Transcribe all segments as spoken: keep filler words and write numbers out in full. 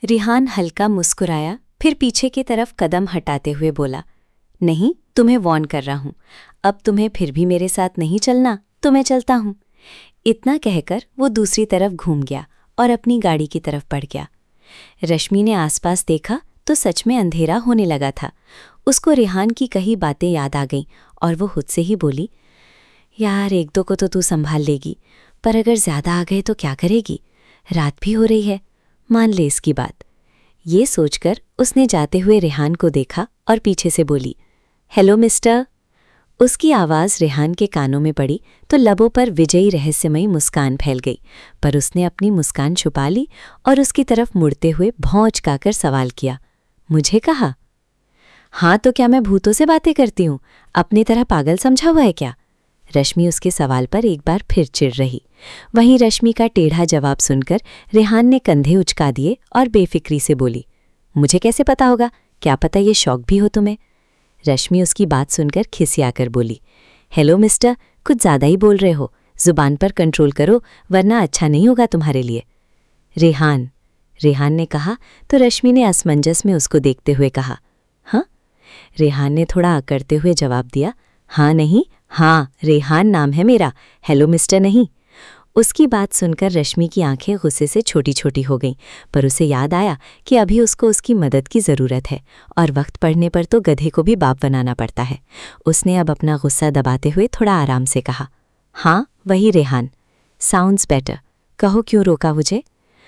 रिहान हल्का मुस्कुराया, फिर पीछे की तरफ कदम हटाते हुए बोला, नहीं, तुम्हें वॉर्न कर रहा हूं। अब तुम्हें फिर भी मेरे साथ नहीं चलना तो मैं चलता हूं। इतना कहकर वो दूसरी तरफ घूम गया और अपनी गाड़ी की तरफ बढ़ गया। रश्मि ने आसपास देखा तो सच में अंधेरा होने लगा था। उसको रिहान की कई बातें याद आ गईं और वो खुद से ही बोली, यार एक दो को तो तू संभाल लेगी, पर अगर ज्यादा आ गए तो क्या करेगी? रात भी हो रही है, मान ले इसकी बात। ये सोचकर उसने जाते हुए रिहान को देखा और पीछे से बोली, हेलो मिस्टर। उसकी आवाज़ रिहान के कानों में पड़ी तो लबों पर विजयी रहस्यमयी मुस्कान फैल गई, पर उसने अपनी मुस्कान छुपा ली और उसकी तरफ मुड़ते हुए भौं चकाकर सवाल किया, मुझे कहा? हाँ तो क्या मैं भूतों से बातें करती हूँ? अपनी तरह पागल समझा हुआ है क्या? रश्मि उसके सवाल पर एक बार फिर चिढ़ रही। वहीं रश्मि का टेढ़ा जवाब सुनकर रिहान ने कंधे उचका दिए और बेफिक्री से बोली, मुझे कैसे पता होगा? क्या पता ये शौक भी हो तुम्हें? रश्मि उसकी बात सुनकर खिसियाकर बोली, हेलो मिस्टर, कुछ ज़्यादा ही बोल रहे हो, जुबान पर कंट्रोल करो वरना अच्छा नहीं होगा तुम्हारे लिए। रिहान रिहान ने कहा तो रश्मि ने असमंजस में उसको देखते हुए कहा, हाँ? रिहान ने थोड़ा अकड़ते हुए जवाब दिया, हाँ नहीं, हाँ, रेहान नाम है मेरा, हेलो मिस्टर नहीं। उसकी बात सुनकर रश्मि की आंखें गुस्से से छोटी छोटी हो गईं, पर उसे याद आया कि अभी उसको उसकी मदद की ज़रूरत है और वक्त पड़ने पर तो गधे को भी बाप बनाना पड़ता है। उसने अब अपना गुस्सा दबाते हुए थोड़ा आराम से कहा, हाँ वही रेहान, साउंड्स बेटर। कहो क्यों रोका मुझे?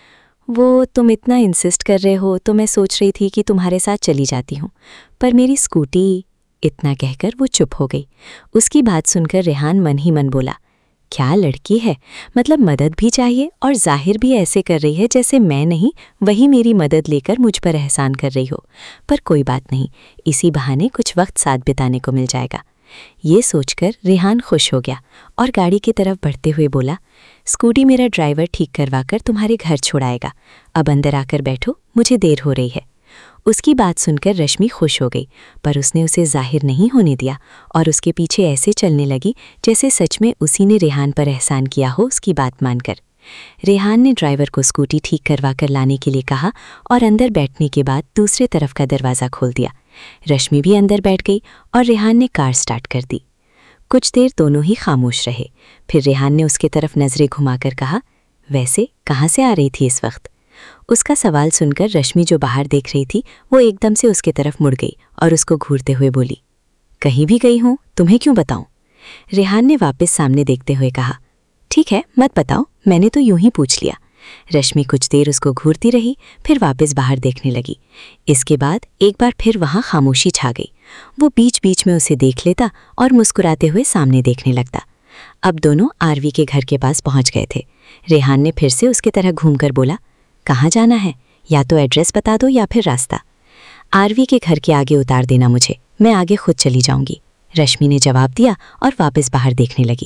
वो तुम इतना इंसिस्ट कर रहे हो तो मैं सोच रही थी कि तुम्हारे साथ चली जाती हूँ, पर मेरी स्कूटी। इतना कहकर वो चुप हो गई। उसकी बात सुनकर रेहान मन ही मन बोला, क्या लड़की है, मतलब मदद भी चाहिए और जाहिर भी ऐसे कर रही है जैसे मैं नहीं वही मेरी मदद लेकर मुझ पर एहसान कर रही हो। पर कोई बात नहीं, इसी बहाने कुछ वक्त साथ बिताने को मिल जाएगा। ये सोचकर रेहान खुश हो गया और गाड़ी की तरफ बढ़ते हुए बोला, स्कूटी मेरा ड्राइवर ठीक करवाकर तुम्हारे घर छोड़ाएगा, अब अंदर आकर बैठो, मुझे देर हो रही है। उसकी बात सुनकर रश्मि खुश हो गई, पर उसने उसे जाहिर नहीं होने दिया और उसके पीछे ऐसे चलने लगी जैसे सच में उसी ने रेहान पर एहसान किया हो उसकी बात मानकर। रेहान ने ड्राइवर को स्कूटी ठीक करवा कर लाने के लिए कहा और अंदर बैठने के बाद दूसरे तरफ का दरवाज़ा खोल दिया। रश्मि भी अंदर बैठ गई और रेहान ने कार स्टार्ट कर दी। कुछ देर दोनों ही खामोश रहे। फिर रेहान ने उसके तरफ नज़रें घुमाकर कहा, वैसे कहाँ से आ रही थी इस वक्त? उसका सवाल सुनकर रश्मि जो बाहर देख रही थी वो एकदम से उसके तरफ मुड़ गई और उसको घूरते हुए बोली, कहीं भी गई हूँ, तुम्हें क्यों बताऊं? रेहान ने वापस सामने देखते हुए कहा, ठीक है मत बताओ, मैंने तो यूं ही पूछ लिया। रश्मि कुछ देर उसको घूरती रही, फिर वापस बाहर देखने लगी। इसके बाद एक बार फिर वहाँ खामोशी छा गई। वो बीच बीच में उसे देख लेता और मुस्कुराते हुए सामने देखने लगता। अब दोनों आरवी के घर के पास पहुँच गए थे। रेहान ने फिर से उसकी तरह घूमकर बोला, कहाँ जाना है? या तो एड्रेस बता दो या फिर रास्ता। आरवी के घर के आगे उतार देना मुझे, मैं आगे खुद चली जाऊंगी, रश्मि ने जवाब दिया और वापस बाहर देखने लगी।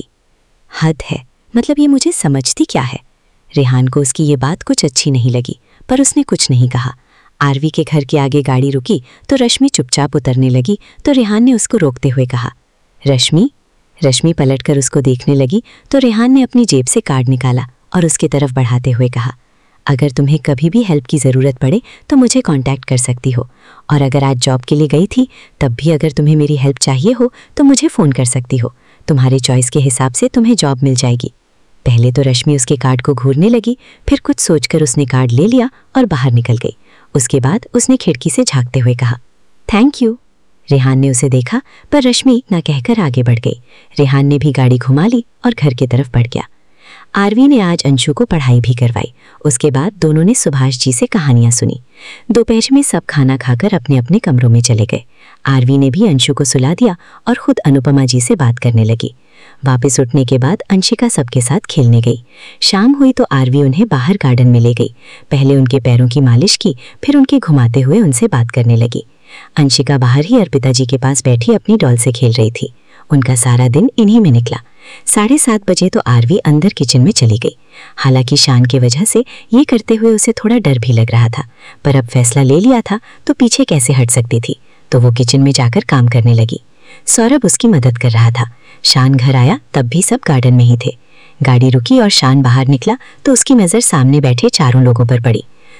हद है, मतलब ये मुझे समझती क्या है? रेहान को उसकी ये बात कुछ अच्छी नहीं लगी, पर उसने कुछ नहीं कहा। आरवी के घर के आगे गाड़ी रुकी तो रश्मि चुपचाप उतरने लगी तो रेहान ने उसको रोकते हुए कहा, रश्मि। रश्मि पलटकर उसको देखने लगी तो रेहान ने अपनी जेब से कार्ड निकाला और उसकी तरफ बढ़ाते हुए कहा, अगर तुम्हें कभी भी हेल्प की ज़रूरत पड़े तो मुझे कांटेक्ट कर सकती हो, और अगर आज जॉब के लिए गई थी तब भी अगर तुम्हें मेरी हेल्प चाहिए हो तो मुझे फ़ोन कर सकती हो, तुम्हारे चॉइस के हिसाब से तुम्हें जॉब मिल जाएगी। पहले तो रश्मि उसके कार्ड को घूरने लगी, फिर कुछ सोचकर उसने कार्ड ले लिया और बाहर निकल गई। उसके बाद उसने खिड़की से झांकते हुए कहा, थैंक यू। रेहान ने उसे देखा पर रश्मि ना कहकर आगे बढ़ गई। रेहान ने भी गाड़ी घुमा ली और घर की तरफ बढ़ गया। आरवी ने आज अंशु को पढ़ाई भी करवाई। उसके बाद दोनों ने सुभाष जी से कहानियां सुनी। दोपहर में सब खाना खाकर अपने अपने कमरों में चले गए। आरवी ने भी अंशु को सुला दिया और खुद अनुपमा जी से बात करने लगी। वापस उठने के बाद अंशिका सबके साथ खेलने गई। शाम हुई तो आरवी उन्हें बाहर गार्डन में ले गई। पहले उनके पैरों की मालिश की, फिर उनके घुमाते हुए उनसे बात करने लगी। अंशिका बाहर ही अर्पिता जी के पास बैठी अपनी डॉल से खेल रही थी। उनका सारा दिन इन्हीं में निकला। साढ़े सात बजे तो आरवी अंदर किचन में चली गई। हालांकि शान की वजह से ये करते हुए उसे थोड़ा डर भी लग रहा था, पर अब फैसला ले लिया था तो पीछे कैसे हट सकती थी, तो वो किचन में जाकर काम करने लगी। सौरभ उसकी मदद कर रहा था। शान घर आया तब भी सब गार्डन में ही थे। गाड़ी रुकी और शान बाहर निकला तो उसकी नज़र सामने बैठे चारों लोगों पर पड़ी।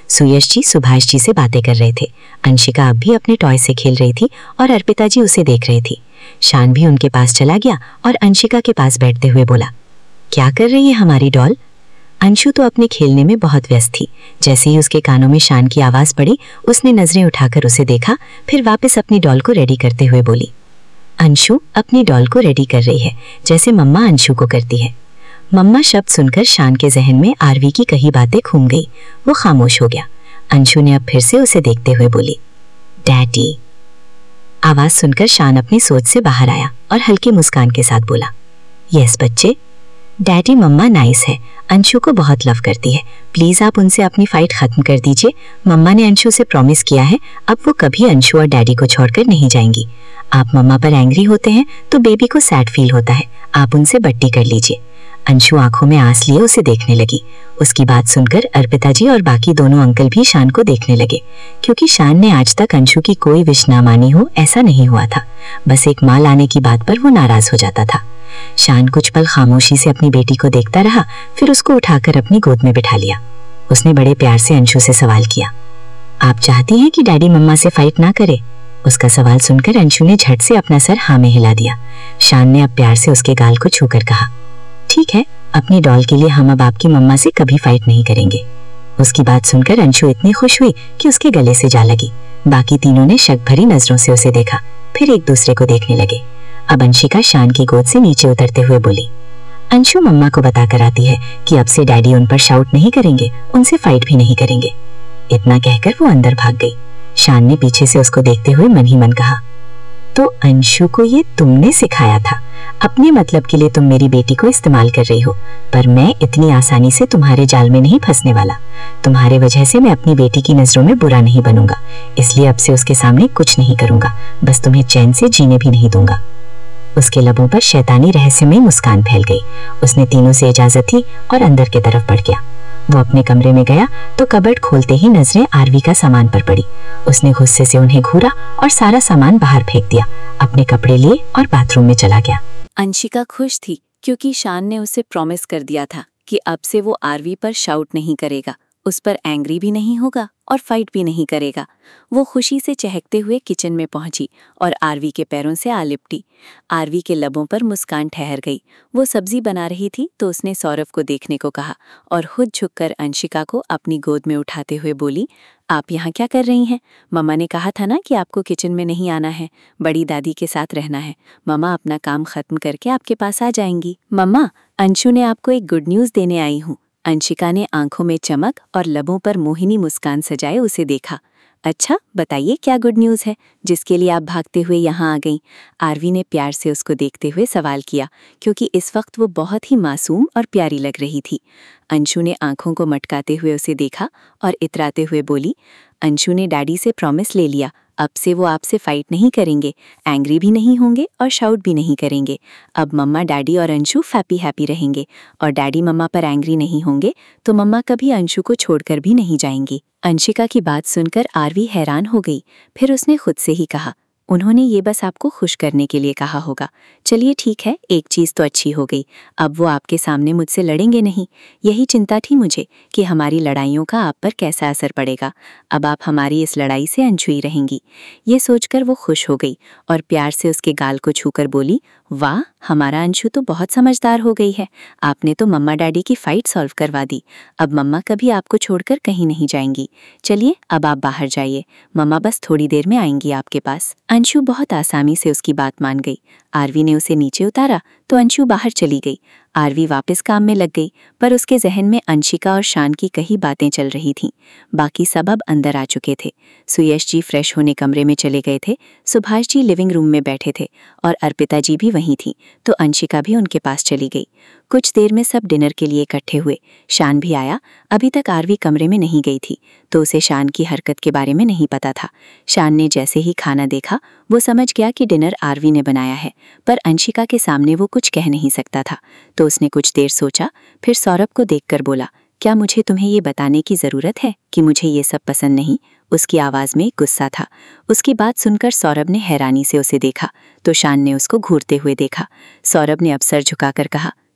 सुयश जी सुभाष जी से बातें कर रहे थे। अंशिका अब भी अपने टॉय से खेल रही थी और अर्पिता जी उसे देख रही थी। शान भी उनके पास चला गया और अंशिका के पास बैठते हुए बोला, क्या कर रही है हमारी डॉल? अंशु तो अपने खेलने में बहुत व्यस्त थी। जैसे ही उसके कानों में शान की आवाज पड़ी, उसने नजरें उठाकर उसे देखा, फिर वापस अपनी डॉल को रेडी करते हुए बोली, अंशु अपनी डॉल को रेडी कर रही है जैसे मम्मा अंशु को करती है। मम्मा शब्द सुनकर शान के जहन में आरवी की कही बातें घूम गई। वो खामोश हो गया। अंशु ने अब फिर से उसे देखते हुए बोली, डैडी। आवाज सुनकर शान अपनी सोच से बाहर आया और हल्की मुस्कान के साथ बोला, यस बच्चे। डैडी मम्मा नाइस है, अंशु को बहुत लव करती है, प्लीज आप उनसे अपनी फाइट खत्म कर दीजिए। मम्मा ने अंशु से प्रॉमिस किया है, अब वो कभी अंशु और डैडी को छोड़कर नहीं जाएंगी। आप मम्मा पर एंग्री होते हैं तो बेबी को सैड फील होता है, आप उनसे बट्टी कर लीजिए। अंशु आंखों में आंस लिए उसे देखने लगी। उसकी बात सुनकर अर्पिता जी और बाकी दोनों अंकल भी शान को देखने लगे, क्योंकि शान ने आज तक अंशु की कोई विश ना मानी हो ऐसा नहीं हुआ था। बस एक माँ लाने की बात पर वो नाराज हो जाता था। शान कुछ पल खामोशी से अपनी बेटी को देखता रहा, फिर उसको उठाकर अपनी गोद में बिठा लिया। उसने बड़े प्यार से अंशु से सवाल किया, आप चाहती हैं कि डैडी मम्मा से फाइट ना करे? उसका सवाल सुनकर अंशु ने झट से अपना सर हाँ में हिला दिया। शान ने अब प्यार से उसके गाल को छूकर कहा, ठीक है, अपनी डॉल के लिए हम अब आपकी मम्मा से कभी फाइट नहीं करेंगे। उसकी बात सुनकर अंशु इतनी खुश हुई कि उसके गले से जा लगी। बाकी तीनों ने शक भरी नजरों से उसे देखा, फिर एक दूसरे को देखने लगे। अब अंशिका शान की गोद से नीचे उतरते हुए बोली, अंशु मम्मा को बता कर आती है कि अब से डैडी उन पर शाउट नहीं करेंगे, उनसे फाइट भी नहीं करेंगे। इतना कहकर वो अंदर भाग गई। शान ने पीछे से उसको देखते हुए मन ही मन कहा, तो अंशु को ये तुमने सिखाया था? अपने मतलब के लिए तुम मेरी बेटी को इस्तेमाल कर रही हो, पर मैं इतनी आसानी से तुम्हारे जाल में नहीं फंसने वाला। तुम्हारे वजह से मैं अपनी बेटी की नजरों में बुरा नहीं बनूंगा, इसलिए अब से उसके सामने कुछ नहीं करूंगा, बस तुम्हें चैन से जीने भी नहीं दूंगा। उसके लबों पर शैतानी रहस्यमय मुस्कान फैल गई। उसने तीनों से इजाजत दी और अंदर की तरफ बढ़ गया। वो अपने कमरे में गया तो कबर्ड खोलते ही नजरें आरवी का सामान पर पड़ी। उसने गुस्से से उन्हें घूरा और सारा सामान बाहर फेंक दिया, अपने कपड़े लिए और बाथरूम में चला गया। अंशिका खुश थी क्योंकि शान ने उसे प्रॉमिस कर दिया था कि अब से वो आरवी पर शाउट नहीं करेगा, उस पर एंग्री भी नहीं होगा और फाइट भी नहीं करेगा। वो खुशी से चहकते हुए किचन में पहुंची और आरवी के पैरों से आ लिपटी। आरवी के लबों पर मुस्कान ठहर गई। वो सब्जी बना रही थी तो उसने सौरभ को देखने को कहा और खुद झुककर अंशिका को अपनी गोद में उठाते हुए बोली, आप यहाँ क्या कर रही हैं? मम्मा ने कहा था ना कि आपको किचन में नहीं आना है, बड़ी दादी के साथ रहना है। मम्मा अपना काम खत्म करके आपके पास आ जाएंगी। मम्मा, अंशु ने आपको एक गुड न्यूज़ देने आई हूँ। अंशिका ने आंखों में चमक और लबों पर मोहिनी मुस्कान सजाए उसे देखा। अच्छा, बताइए क्या गुड न्यूज़ है जिसके लिए आप भागते हुए यहाँ आ गईं? आरवी ने प्यार से उसको देखते हुए सवाल किया, क्योंकि इस वक्त वो बहुत ही मासूम और प्यारी लग रही थी। अंशु ने आंखों को मटकाते हुए उसे देखा और इतराते हुए बोली, अंशु ने डैडी से प्रॉमिस ले लिया, अब से वो आपसे फाइट नहीं करेंगे, एंग्री भी नहीं होंगे और शाउट भी नहीं करेंगे। अब मम्मा, डैडी और अंशु हैप्पी हैप्पी रहेंगे और डैडी मम्मा पर एंग्री नहीं होंगे तो मम्मा कभी अंशु को छोड़कर भी नहीं जाएंगी। अंशिका की बात सुनकर आरवी हैरान हो गई। फिर उसने खुद से ही कहा, उन्होंने ये बस आपको खुश करने के लिए कहा होगा। चलिए ठीक है, एक चीज़ तो अच्छी हो गई, अब वो आपके सामने मुझसे लड़ेंगे नहीं। यही चिंता थी मुझे कि हमारी लड़ाइयों का आप पर कैसा असर पड़ेगा। अब आप हमारी इस लड़ाई से अनछुई रहेंगी। ये सोचकर वो खुश हो गई और प्यार से उसके गाल को छूकर बोली, वाह, हमारा अंशु तो बहुत समझदार हो गई है। आपने तो मम्मा डैडी की फाइट सॉल्व करवा दी। अब मम्मा कभी आपको छोड़कर कहीं नहीं जाएंगी। चलिए अब आप बाहर जाइए, मम्मा बस थोड़ी देर में आएंगी आपके पास। अंशु बहुत आसानी से उसकी बात मान गई। आरवी ने उसे नीचे उतारा तो अंशु बाहर चली गई। आरवी वापस काम में लग गई, पर उसके जहन में अंशिका और शान की कई बातें चल रही थीं। बाकी सब अब अंदर आ चुके थे। सुयश जी फ्रेश होने कमरे में चले गए थे, सुभाष जी लिविंग रूम में बैठे थे और अर्पिता जी भी वहीं थी, तो अंशिका भी उनके पास चली गई। कुछ देर में सब डिनर के लिए इकट्ठे हुए। शान भी आया। अभी तक आरवी कमरे में नहीं गई थी, तो उसे शान की हरकत के बारे में नहीं पता था। शान ने जैसे ही खाना देखा, वो समझ गया कि डिनर आरवी ने बनाया है, पर अंशिका के सामने वो कुछ कह नहीं सकता था। तो उसने कुछ देर सोचा, फिर सौरभ को देखकर बोला, क्या मुझे तुम्हें ये बताने की ज़रूरत है कि मुझे ये सब पसंद नहीं? उसकी आवाज़ में गुस्सा था। उसकी बात सुनकर सौरभ ने हैरानी से उसे देखा, तो शान ने उसको घूरते हुए देखा। सौरभ ने अब सर झुकाकर कहा,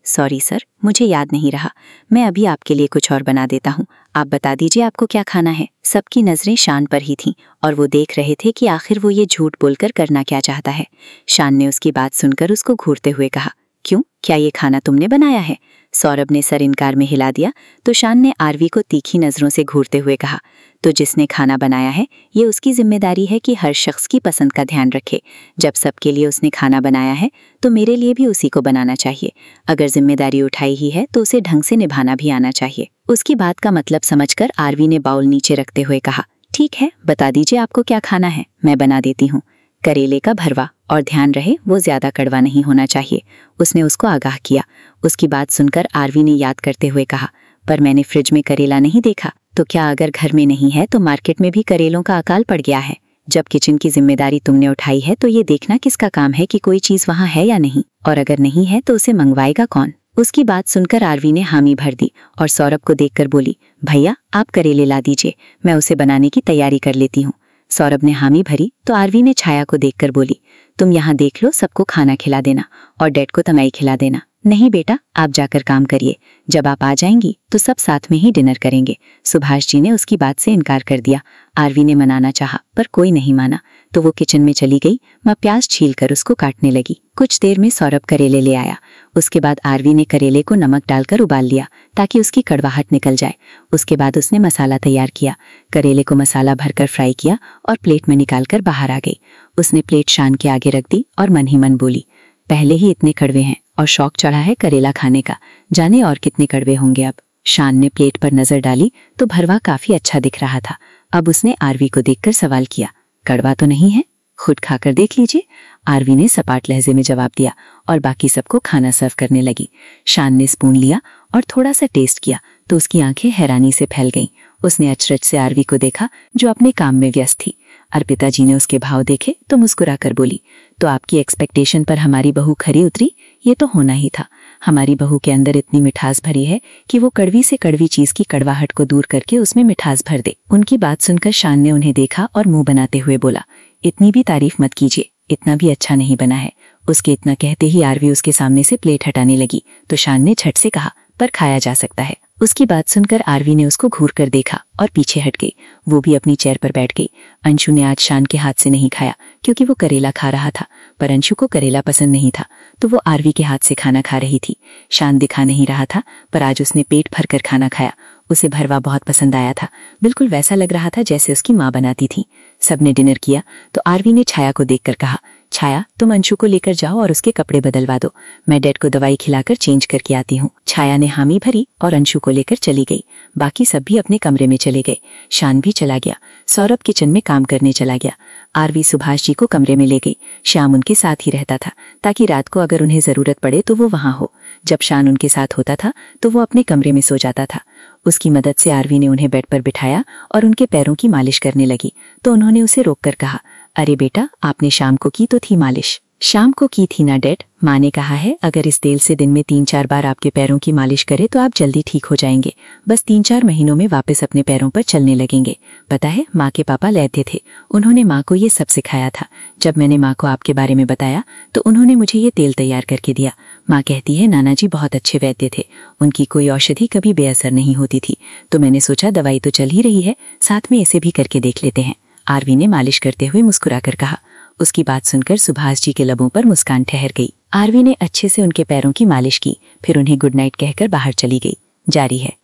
सॉरी सर, मुझे याद नहीं रहा। मैं अभी आपके लिए कुछ और बना देता हूँ। आप बता दीजिए आपको क्या खाना है। सबकी नजरें शान पर ही थीं और वो देख रहे थे कि आखिर वो ये झूठ बोलकर करना क्या चाहता है। शान ने उसकी बात सुनकर उसको घूरते हुए कहा, क्यों, क्या ये खाना तुमने बनाया है? सौरभ ने सर इनकार में हिला दिया तो शान ने आरवी को तीखी नजरों से घूरते हुए कहा, तो जिसने खाना बनाया है ये उसकी जिम्मेदारी है कि हर शख्स की पसंद का ध्यान रखे। जब सबके लिए उसने खाना बनाया है तो मेरे लिए भी उसी को बनाना चाहिए। अगर जिम्मेदारी उठाई ही है तो उसे ढंग से निभाना भी आना चाहिए। उसकी बात का मतलब समझकर आरवी ने बाउल नीचे रखते हुए कहा, ठीक है, बता दीजिए आपको क्या खाना है, मैं बना देती हूँ। करेले का भरवा, और ध्यान रहे वो ज्यादा कड़वा नहीं होना चाहिए। उसने उसको आगाह किया। उसकी बात सुनकर आरवी ने याद करते हुए कहा, पर मैंने फ्रिज में करेला नहीं देखा। तो क्या अगर घर में नहीं है तो मार्केट में भी करेलों का अकाल पड़ गया है? जब किचन की जिम्मेदारी तुमने उठाई है तो ये देखना किसका काम है कि कोई चीज वहाँ है या नहीं, और अगर नहीं है तो उसे मंगवाएगा कौन? उसकी बात सुनकर आरवी ने हामी भर दी और सौरभ को देखकर बोली, भैया आप करेले ला दीजिए, मैं उसे बनाने की तैयारी कर लेती हूँ। सौरभ ने हामी भरी तो आरवी ने छाया को देखकर बोली, तुम यहाँ देख लो, सबको खाना खिला देना और डैड को तमाई खिला देना। नहीं बेटा, आप जाकर काम करिए, जब आप आ जाएंगी तो सब साथ में ही डिनर करेंगे। सुभाष जी ने उसकी बात से इनकार कर दिया। आरवी ने मनाना चाहा पर कोई नहीं माना तो वो किचन में चली गई। माँ प्याज छीलकर उसको काटने लगी। कुछ देर में सौरभ करेले ले आया। उसके बाद आरवी ने करेले को नमक डालकर उबाल लिया ताकि उसकी कड़वाहट निकल जाए। उसके बाद उसने मसाला तैयार किया, करेले को मसाला भरकर फ्राई किया और प्लेट में निकालकर बाहर आ गई। उसने प्लेट शान के आगे रख दी और मन ही मन बोली, पहले ही इतने कड़वे हैं और शौक चढ़ा है करेला खाने का, जाने और कितने कड़वे होंगे अब। शान ने प्लेट पर नजर डाली तो भरवा काफी अच्छा दिख रहा था। अब उसने आरवी को देखकर सवाल किया, कड़वा तो नहीं है? खुद खाकर देख लीजिए। आरवी ने सपाट लहजे में जवाब दिया और बाकी सबको खाना सर्व करने लगी। शान ने स्पून लिया और थोड़ा सा टेस्ट किया तो उसकी आंखें हैरानी से फैल गईं। उसने अचरज से आरवी को देखा जो अपने काम में व्यस्त थी। अर्पिता जी ने उसके भाव देखे तो मुस्कुराकर बोली, तो आपकी एक्सपेक्टेशन पर हमारी बहू खरी उतरी? ये तो होना ही था। हमारी बहू के अंदर इतनी मिठास भरी है कि वो कड़वी से कड़वी चीज की कड़वाहट को दूर करके उसमें मिठास भर दे। उनकी बात सुनकर शान ने उन्हें देखा और मुंह बनाते हुए बोला, इतनी भी तारीफ मत कीजिए, इतना भी अच्छा नहीं बना है। उसके इतना कहते ही आरवी उसके सामने से प्लेट हटाने लगी तो शान ने झट से कहा, पर खाया जा सकता है। उसकी बात सुनकर आरवी ने उसको घूर कर देखा और पीछे हट गई। वो भी अपनी चेयर पर बैठ गई। अंशु ने आज शान के हाथ से नहीं खाया क्योंकि वो करेला खा रहा था, पर अंशु को करेला पसंद नहीं था तो वो आरवी के हाथ से खाना खा रही थी। शान दिखा नहीं रहा था पर आज उसने पेट भरकर खाना खाया। उसे भरवा बहुत पसंद आया था, बिल्कुल वैसा लग रहा था जैसे उसकी माँ बनाती थी। सबने डिनर किया तो आरवी ने छाया को देखकर कहा, छाया तुम अंशु को लेकर जाओ और उसके कपड़े बदलवा दो, मैं डैड को दवाई खिलाकर चेंज करके आती हूँ। छाया ने हामी भरी और अंशु को लेकर चली गई। बाकी सब भी अपने कमरे में चले गए। शान भी चला गया। सौरभ किचन में काम करने चला गया। आरवी सुभाष जी को कमरे में ले गई। श्याम उनके साथ ही रहता था ताकि रात को अगर उन्हें जरूरत पड़े तो वो वहां हो। जब शान उनके साथ होता था तो वो अपने कमरे में सो जाता था। उसकी मदद से आरवी ने उन्हें बेड पर बिठाया और उनके पैरों की मालिश करने लगी तो उन्होंने उसे रोककर कहा, अरे बेटा, आपने शाम को की तो थी मालिश। शाम को की थी ना डैड, माँ ने कहा है अगर इस तेल से दिन में तीन चार बार आपके पैरों की मालिश करे तो आप जल्दी ठीक हो जाएंगे। बस तीन चार महीनों में वापस अपने पैरों पर चलने लगेंगे। पता है, माँ के पापा लैथे थे, उन्होंने माँ को ये सब सिखाया था। जब मैंने माँ को आपके बारे में बताया तो उन्होंने मुझे ये तेल तैयार करके दिया। माँ कहती है नाना जी बहुत अच्छे वैद्य थे, उनकी कोई औषधि कभी बेअसर नहीं होती थी, तो मैंने सोचा दवाई तो चल ही रही है, साथ में इसे भी करके देख लेते हैं। आरवी ने मालिश करते हुए मुस्कुराकर कहा। उसकी बात सुनकर सुभाष जी के लबों पर मुस्कान ठहर गई। आरवी ने अच्छे से उनके पैरों की मालिश की, फिर उन्हें गुड नाइट कहकर बाहर चली गई। जारी है।